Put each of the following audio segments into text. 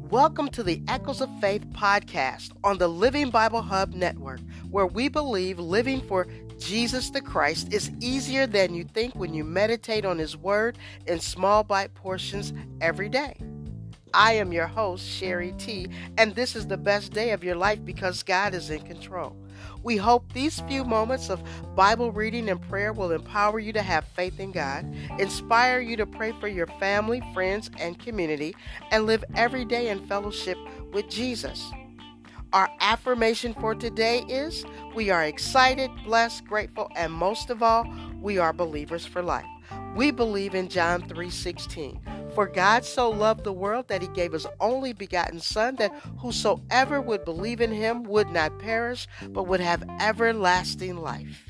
Welcome to the Echoes of Faith podcast on the Living Bible Hub Network, where we believe living for Jesus the Christ is easier than you think when you meditate on His Word in small bite portions every day. I am your host, Sherry T, and this is the best day of your life because God is in control. We hope these few moments of Bible reading and prayer will empower you to have faith in God, inspire you to pray for your family, friends, and community, and live every day in fellowship with Jesus. Our affirmation for today is, we are excited, blessed, grateful, and most of all, we are believers for life. We believe in John 3:16. For God so loved the world that He gave His only begotten Son, that whosoever would believe in Him would not perish, but would have everlasting life.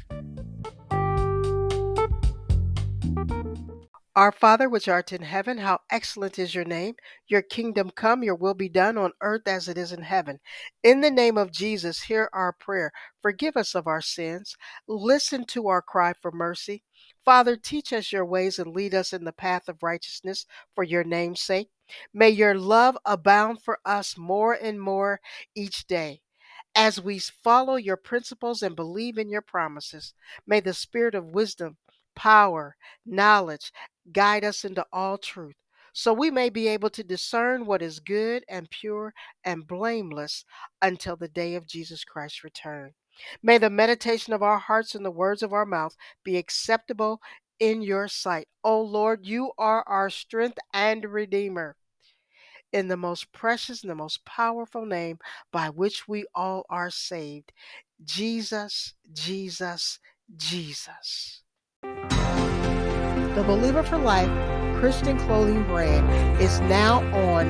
Our Father which art in heaven, how excellent is your name. Your kingdom come, your will be done on earth as it is in heaven. In the name of Jesus, hear our prayer. Forgive us of our sins. Listen to our cry for mercy. Father, teach us your ways and lead us in the path of righteousness for your name's sake. May your love abound for us more and more each day. As we follow your principles and believe in your promises, may the spirit of wisdom, power, knowledge guide us into all truth, so we may be able to discern what is good and pure and blameless until the day of Jesus Christ's return. May the meditation of our hearts and the words of our mouth be acceptable in your sight. O Lord, you are our strength and Redeemer. In the most precious and the most powerful name by which we all are saved, Jesus, Jesus, Jesus. The Believer for Life Christian clothing brand is now on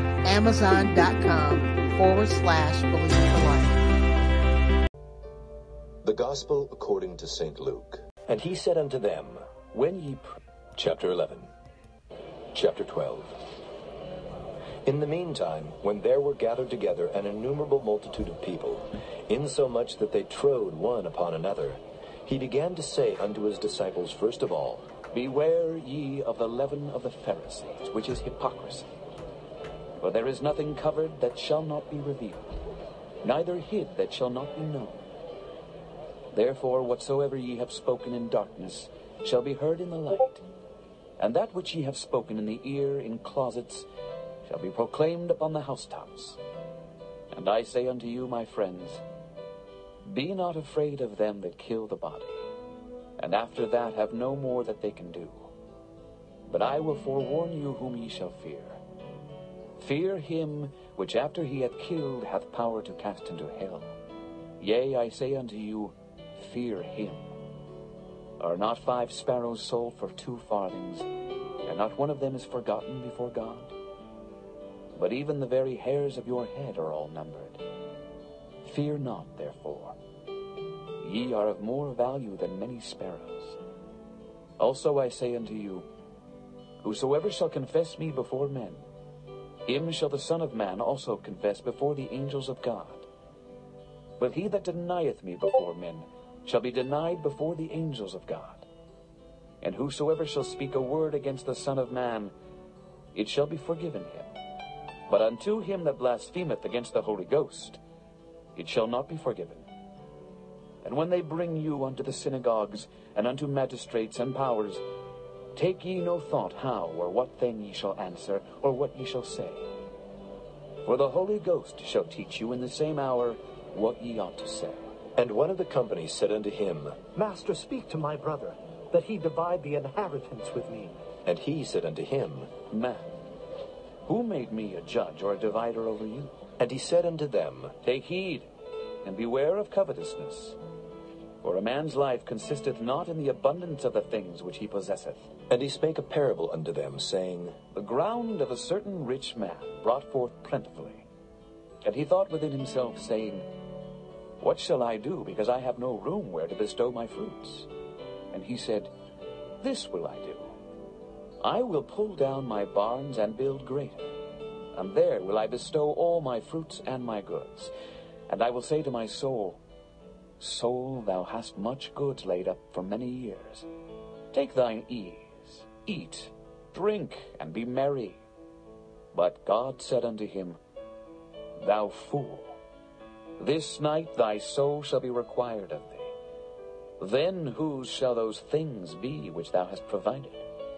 Amazon.com/Believer for Life. The Gospel according to St. Luke. And he said unto them, when ye Chapter 11. Chapter 12. In the meantime, when there were gathered together an innumerable multitude of people, insomuch that they trode one upon another, he began to say unto his disciples first of all, Beware ye of the leaven of the Pharisees, which is hypocrisy. For there is nothing covered that shall not be revealed, neither hid that shall not be known. Therefore whatsoever ye have spoken in darkness shall be heard in the light, and that which ye have spoken in the ear in closets shall be proclaimed upon the housetops. And I say unto you, my friends, be not afraid of them that kill the body, and after that have no more that they can do. But I will forewarn you whom ye shall fear. Fear him which after he hath killed hath power to cast into hell. Yea, I say unto you, fear him. Are not 5 sparrows sold for 2 farthings, and not one of them is forgotten before God? But even the very hairs of your head are all numbered. Fear not, therefore. Ye are of more value than many sparrows. Also I say unto you, whosoever shall confess me before men, him shall the Son of Man also confess before the angels of God. But he that denieth me before men shall be denied before the angels of God. And whosoever shall speak a word against the Son of Man, it shall be forgiven him. But unto him that blasphemeth against the Holy Ghost, it shall not be forgiven. And when they bring you unto the synagogues, and unto magistrates and powers, take ye no thought how or what thing ye shall answer, or what ye shall say. For the Holy Ghost shall teach you in the same hour what ye ought to say. And one of the company said unto him, Master, speak to my brother, that he divide the inheritance with me. And he said unto him, Man, who made me a judge or a divider over you? And he said unto them, Take heed, and beware of covetousness. For a man's life consisteth not in the abundance of the things which he possesseth. And he spake a parable unto them, saying, The ground of a certain rich man brought forth plentifully. And he thought within himself, saying, What shall I do, because I have no room where to bestow my fruits? And he said, This will I do. I will pull down my barns and build greater, and there will I bestow all my fruits and my goods. And I will say to my soul, Soul, thou hast much goods laid up for many years. Take thine ease, eat, drink, and be merry. But God said unto him, thou fool. This night thy soul shall be required of thee. Then whose shall those things be which thou hast provided?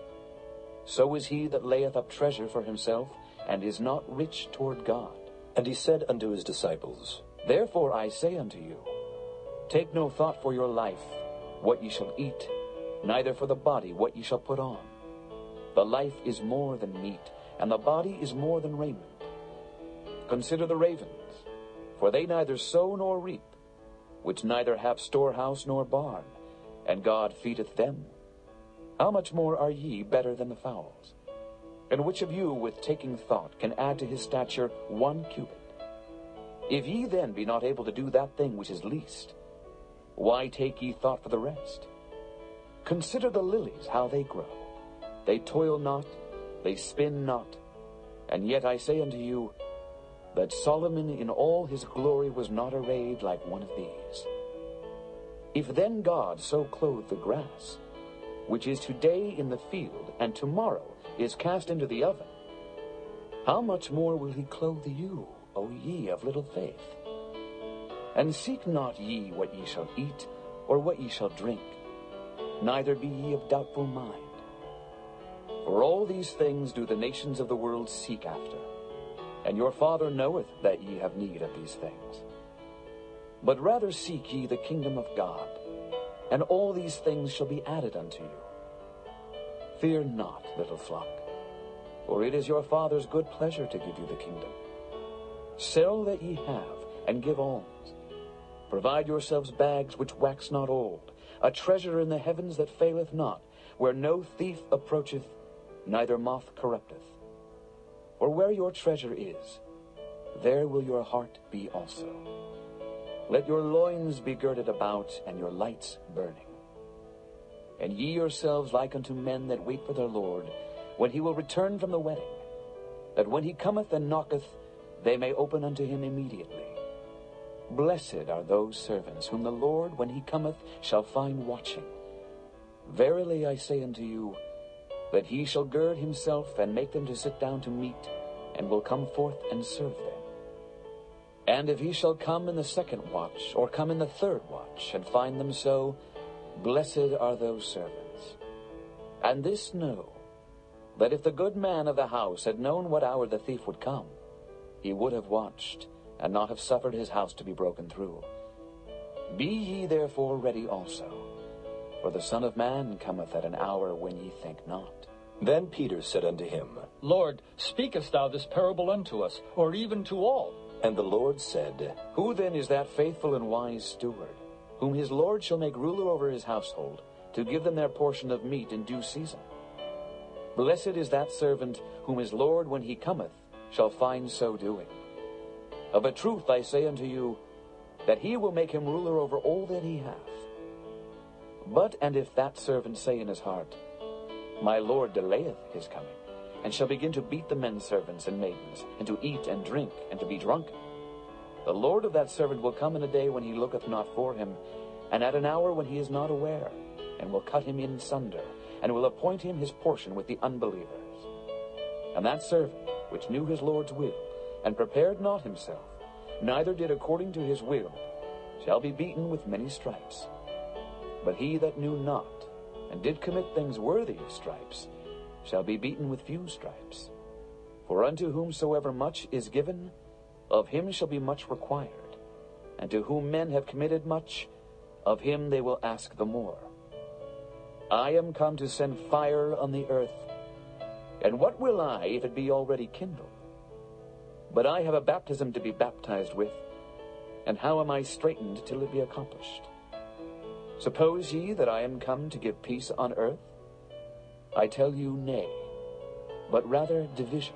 So is he that layeth up treasure for himself, and is not rich toward God. And he said unto his disciples, Therefore I say unto you, take no thought for your life, what ye shall eat, neither for the body what ye shall put on. The life is more than meat, and the body is more than raiment. Consider the ravens, for they neither sow nor reap, which neither have storehouse nor barn, and God feedeth them. How much more are ye better than the fowls? And which of you with taking thought can add to his stature 1 cubit? If ye then be not able to do that thing which is least, why take ye thought for the rest? Consider the lilies, how they grow. They toil not, they spin not. And yet I say unto you, that Solomon in all his glory was not arrayed like one of these. If then God so clothe the grass, which is today in the field, and tomorrow is cast into the oven, how much more will he clothe you, O ye of little faith? And seek not ye what ye shall eat, or what ye shall drink, neither be ye of doubtful mind. For all these things do the nations of the world seek after, and your Father knoweth that ye have need of these things. But rather seek ye the kingdom of God, and all these things shall be added unto you. Fear not, little flock, for it is your Father's good pleasure to give you the kingdom. Sell that ye have, and give alms. Provide yourselves bags which wax not old, a treasure in the heavens that faileth not, where no thief approacheth, neither moth corrupteth. For where your treasure is, there will your heart be also. Let your loins be girded about, and your lights burning. And ye yourselves like unto men that wait for their Lord, when he will return from the wedding, that when he cometh and knocketh, they may open unto him immediately. Blessed are those servants whom the Lord, when he cometh, shall find watching. Verily I say unto you, that he shall gird himself and make them to sit down to meat, and will come forth and serve them. And if he shall come in the 2nd watch, or come in the 3rd watch, and find them so, blessed are those servants. And this know, that if the good man of the house had known what hour the thief would come, he would have watched, and not have suffered his house to be broken through. Be ye therefore ready also, for the Son of Man cometh at an hour when ye think not. Then Peter said unto him, Lord, speakest thou this parable unto us, or even to all? And the Lord said, Who then is that faithful and wise steward, whom his Lord shall make ruler over his household, to give them their portion of meat in due season? Blessed is that servant, whom his Lord, when he cometh, shall find so doing. Of a truth I say unto you, that he will make him ruler over all that he hath. But and if that servant say in his heart, My Lord delayeth his coming, and shall begin to beat the men servants and maidens, and to eat and drink, and to be drunken, the Lord of that servant will come in a day when he looketh not for him, and at an hour when he is not aware, and will cut him in sunder, and will appoint him his portion with the unbelievers. And that servant, which knew his Lord's will, and prepared not himself, neither did according to his will, shall be beaten with many stripes. But he that knew not, and did commit things worthy of stripes, shall be beaten with few stripes. For unto whomsoever much is given, of him shall be much required. And to whom men have committed much, of him they will ask the more. I am come to send fire on the earth, and what will I, if it be already kindled? But I have a baptism to be baptized with, and how am I straitened till it be accomplished? Suppose ye that I am come to give peace on earth? I tell you, nay, but rather division.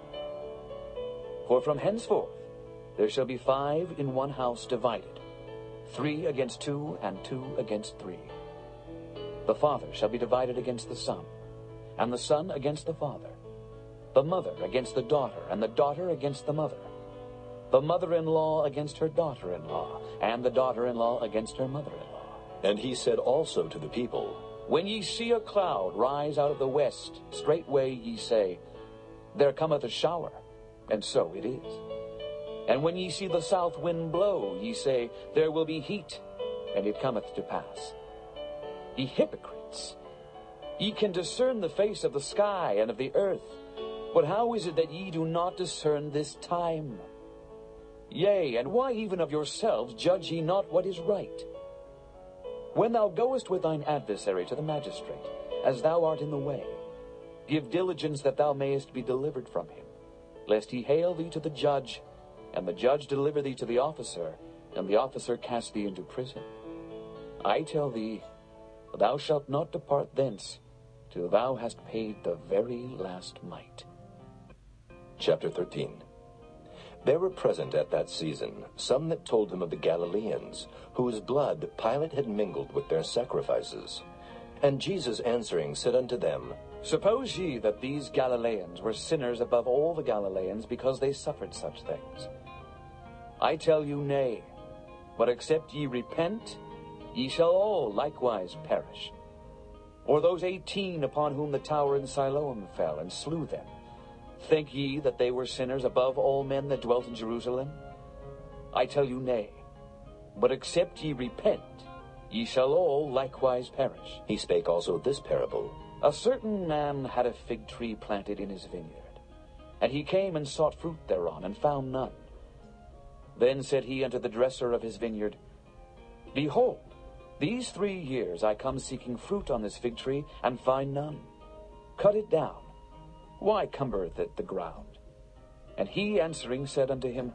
For from henceforth there shall be 5 in one house divided, 3 against 2, and 2 against 3. The father shall be divided against the son, and the son against the father, the mother against the daughter, and the daughter against the mother, the mother-in-law against her daughter-in-law, and the daughter-in-law against her mother-in-law. And he said also to the people, When ye see a cloud rise out of the west, straightway ye say, There cometh a shower, and so it is. And when ye see the south wind blow, ye say, There will be heat, and it cometh to pass. Ye hypocrites, ye can discern the face of the sky and of the earth, but how is it that ye do not discern this time? Yea, and why even of yourselves judge ye not what is right? When thou goest with thine adversary to the magistrate, as thou art in the way, give diligence that thou mayest be delivered from him, lest he hale thee to the judge, and the judge deliver thee to the officer, and the officer cast thee into prison. I tell thee, thou shalt not depart thence, till thou hast paid the very last mite. Chapter 13. There were present at that season some that told him of the Galileans, whose blood Pilate had mingled with their sacrifices. And Jesus answering said unto them, Suppose ye that these Galileans were sinners above all the Galileans, because they suffered such things? I tell you, nay. But except ye repent, ye shall all likewise perish. Or those 18 upon whom the tower in Siloam fell, and slew them, think ye that they were sinners above all men that dwelt in Jerusalem? I tell you, nay. But except ye repent, ye shall all likewise perish. He spake also this parable. A certain man had a fig tree planted in his vineyard, and he came and sought fruit thereon, and found none. Then said he unto the dresser of his vineyard, Behold, these 3 years I come seeking fruit on this fig tree, and find none. Cut it down. Why cumbereth it the ground? And he answering said unto him,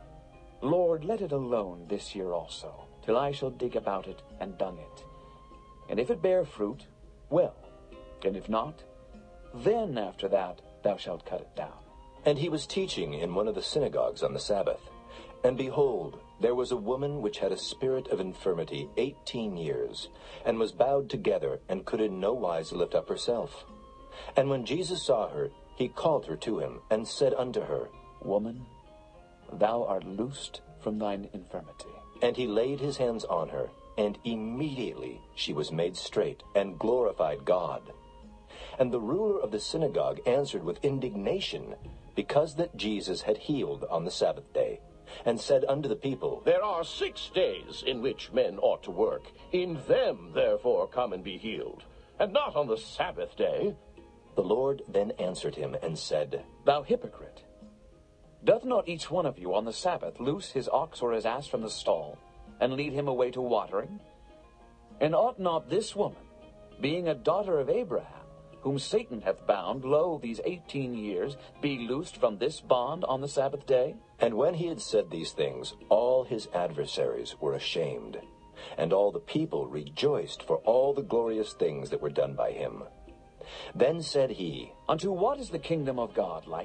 Lord, let it alone this year also, till I shall dig about it and dung it. And if it bear fruit, well, and if not, then after that thou shalt cut it down. And he was teaching in one of the synagogues on the Sabbath. And behold, there was a woman which had a spirit of infirmity 18 years, and was bowed together, and could in no wise lift up herself. And when Jesus saw her, he called her to him, and said unto her, Woman, thou art loosed from thine infirmity. And he laid his hands on her, and immediately she was made straight, and glorified God. And the ruler of the synagogue answered with indignation, because that Jesus had healed on the Sabbath day, and said unto the people, There are 6 days in which men ought to work. In them, therefore, come and be healed, and not on the Sabbath day. The Lord then answered him and said, Thou hypocrite, doth not each one of you on the Sabbath loose his ox or his ass from the stall, and lead him away to watering? And ought not this woman, being a daughter of Abraham, whom Satan hath bound, lo, these 18 years, be loosed from this bond on the Sabbath day? And when he had said these things, all his adversaries were ashamed, and all the people rejoiced for all the glorious things that were done by him. Then said he, Unto what is the kingdom of God like?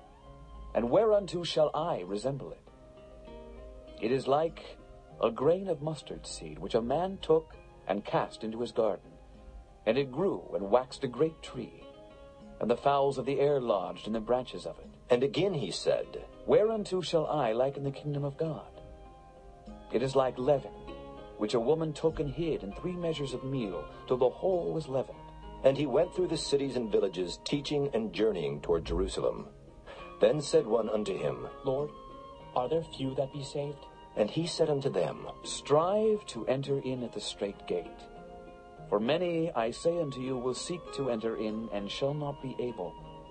And whereunto shall I resemble it? It is like a grain of mustard seed, which a man took and cast into his garden. And it grew and waxed a great tree, and the fowls of the air lodged in the branches of it. And again he said, Whereunto shall I liken the kingdom of God? It is like leaven, which a woman took and hid in 3 measures of meal, till the whole was leavened. And he went through the cities and villages, teaching and journeying toward Jerusalem. Then said one unto him, Lord, are there few that be saved? And he said unto them, Strive to enter in at the strait gate. For many, I say unto you, will seek to enter in, and shall not be able.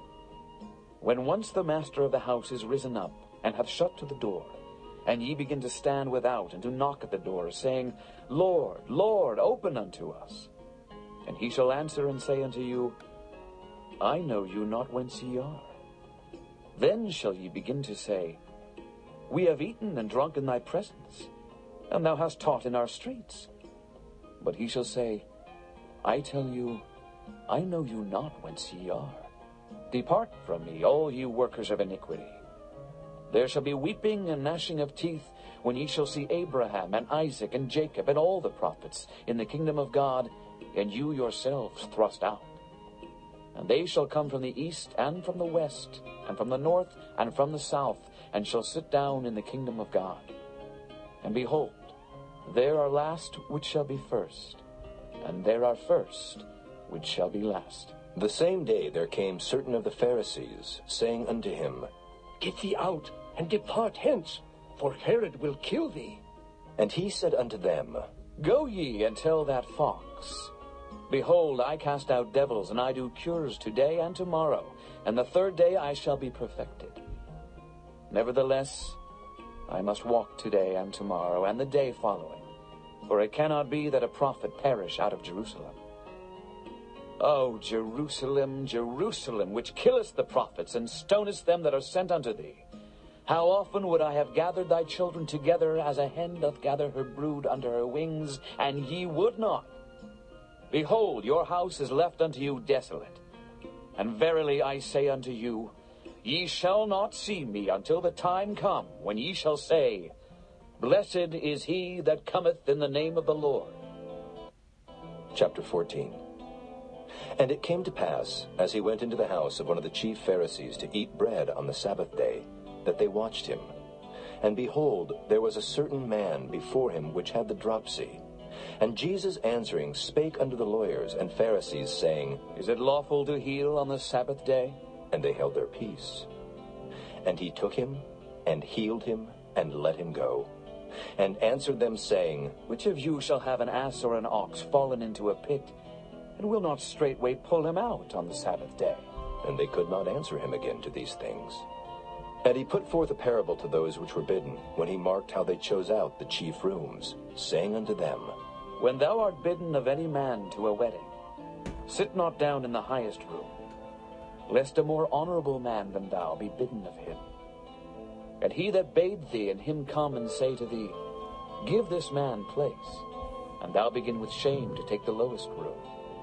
When once the master of the house is risen up, and hath shut to the door, and ye begin to stand without, and to knock at the door, saying, Lord, Lord, open unto us. And he shall answer and say unto you, I know you not whence ye are. Then shall ye begin to say, We have eaten and drunk in thy presence, and thou hast taught in our streets. But he shall say, I tell you, I know you not whence ye are. Depart from me, all you workers of iniquity. There shall be weeping and gnashing of teeth, when ye shall see Abraham and Isaac and Jacob and all the prophets in the kingdom of God, and you yourselves thrust out. And they shall come from the east and from the west, and from the north and from the south, and shall sit down in the kingdom of God. And behold, there are last which shall be first, and there are first which shall be last. The same day there came certain of the Pharisees, saying unto him, Get thee out, and depart hence, for Herod will kill thee. And he said unto them, Go ye and tell that fox, Behold, I cast out devils, and I do cures today and tomorrow, and the third day I shall be perfected. Nevertheless, I must walk today and tomorrow, and the day following, for it cannot be that a prophet perish out of Jerusalem. O Jerusalem, Jerusalem, which killest the prophets, and stonest them that are sent unto thee! How often would I have gathered thy children together, as a hen doth gather her brood under her wings, and ye would not! Behold, your house is left unto you desolate. And verily I say unto you, ye shall not see me until the time come when ye shall say, Blessed is he that cometh in the name of the Lord. Chapter 14. And it came to pass, as he went into the house of one of the chief Pharisees to eat bread on the Sabbath day, that they watched him. And behold, there was a certain man before him which had the dropsy. And Jesus answering spake unto the lawyers and Pharisees, saying, Is it lawful to heal on the Sabbath day? And they held their peace. And he took him, and healed him, and let him go. And answered them, saying, Which of you shall have an ass or an ox fallen into a pit, and will not straightway pull him out on the Sabbath day? And they could not answer him again to these things. And he put forth a parable to those which were bidden, when he marked how they chose out the chief rooms, saying unto them, When thou art bidden of any man to a wedding, sit not down in the highest room, lest a more honorable man than thou be bidden of him. And he that bade thee and him come and say to thee, Give this man place, and thou begin with shame to take the lowest room.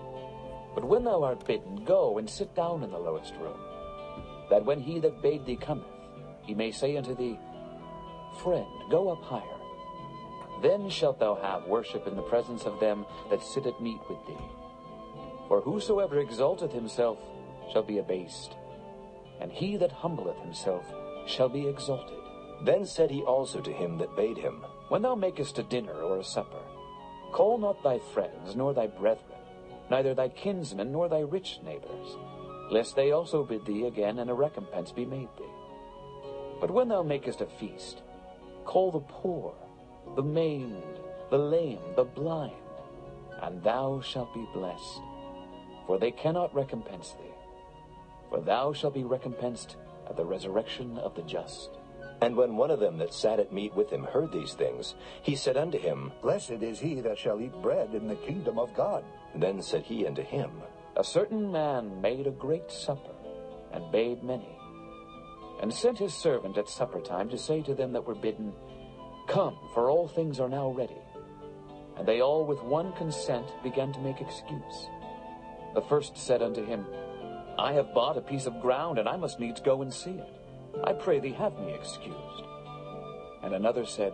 But when thou art bidden, go and sit down in the lowest room, that when he that bade thee cometh, he may say unto thee, Friend, go up higher. Then shalt thou have worship in the presence of them that sit at meat with thee. For whosoever exalteth himself shall be abased, and he that humbleth himself shall be exalted. Then said he also to him that bade him, When thou makest a dinner or a supper, call not thy friends, nor thy brethren, neither thy kinsmen, nor thy rich neighbors, lest they also bid thee again, and a recompense be made thee. But when thou makest a feast, call the poor, the maimed, the lame, the blind, and thou shalt be blessed, for they cannot recompense thee, for thou shalt be recompensed at the resurrection of the just. And when one of them that sat at meat with him heard these things, he said unto him, Blessed is he that shall eat bread in the kingdom of God. Then said he unto him, A certain man made a great supper, and bade many, and sent his servant at supper time to say to them that were bidden, Come, for all things are now ready. And they all with one consent began to make excuse. The first said unto him, I have bought a piece of ground, and I must needs go and see it. I pray thee have me excused. And another said,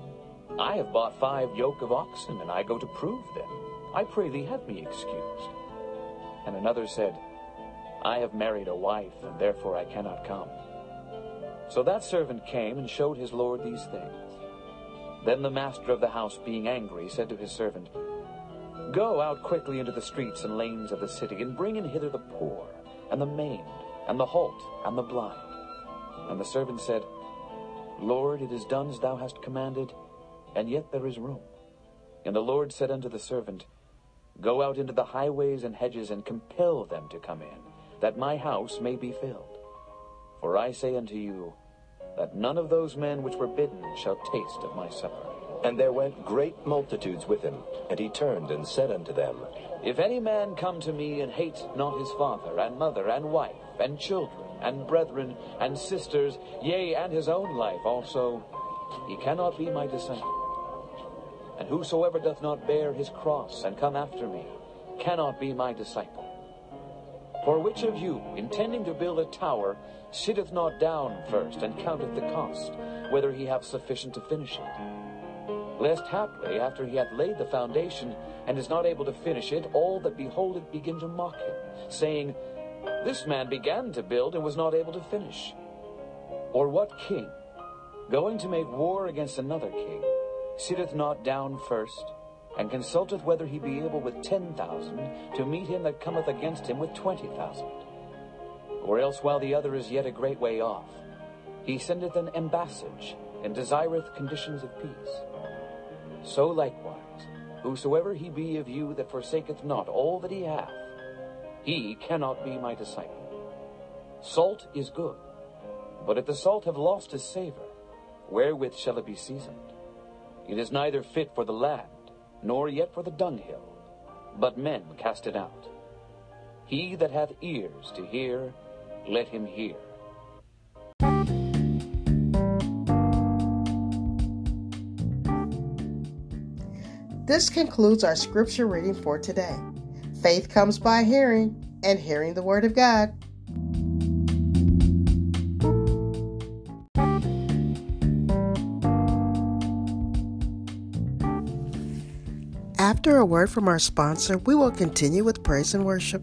I have bought 5 yoke of oxen, and I go to prove them. I pray thee have me excused. And another said, I have married a wife, and therefore I cannot come. So that servant came and showed his lord these things. Then the master of the house, being angry, said to his servant, Go out quickly into the streets and lanes of the city, and bring in hither the poor, and the maimed, and the halt, and the blind. And the servant said, Lord, it is done as thou hast commanded, and yet there is room. And the Lord said unto the servant, Go out into the highways and hedges, and compel them to come in, that my house may be filled. For I say unto you, that none of those men which were bidden shall taste of my supper. And there went great multitudes with him. And he turned and said unto them, If any man come to me and hate not his father, and mother, and wife, and children, and brethren, and sisters, yea, and his own life also, he cannot be my disciple. And whosoever doth not bear his cross, and come after me, cannot be my disciple. For which of you, intending to build a tower, sitteth not down first, and counteth the cost, whether he have sufficient to finish it? Lest haply, after he hath laid the foundation, and is not able to finish it, all that behold it begin to mock him, saying, This man began to build, and was not able to finish. Or what king, going to make war against another king, sitteth not down first, and consulteth whether he be able with 10,000 to meet him that cometh against him with 20,000? Or else, while the other is yet a great way off, He sendeth an ambassage, and desireth conditions of peace. So likewise, whosoever he be of you that forsaketh not all that he hath, he cannot be my disciple. Salt is good, but if the salt have lost his savor, wherewith shall it be seasoned? It is neither fit for the land, nor yet for the dunghill, but men cast it out. He that hath ears to hear, let him hear. This concludes our scripture reading for today. Faith comes by hearing, and hearing the Word of God. After a word from our sponsor, we will continue with praise and worship.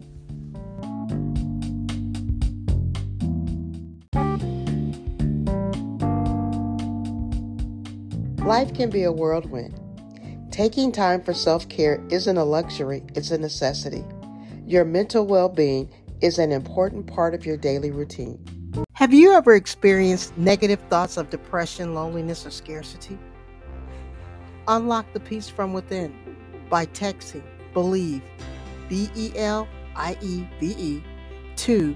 Life can be a whirlwind. Taking time for self-care isn't a luxury, it's a necessity. Your mental well-being is an important part of your daily routine. Have you ever experienced negative thoughts of depression, loneliness, or scarcity? Unlock the peace from within by texting BELIEVE, BELIEVE, to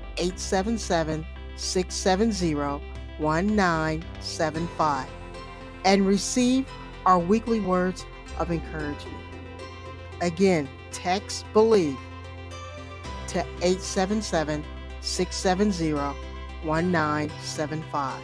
877-670-1975 and receive our weekly words of encouragement. Again, text BELIEVE to 877-670-1975.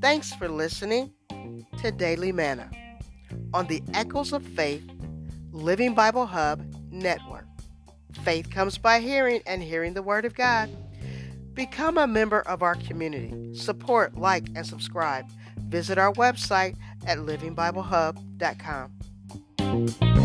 Thanks for listening to Daily Manna on the Echoes of Faith Living Bible Hub Network. Faith comes by hearing, and hearing the Word of God. Become a member of our community. Support, like, and subscribe. Visit our website at livingbiblehub.com.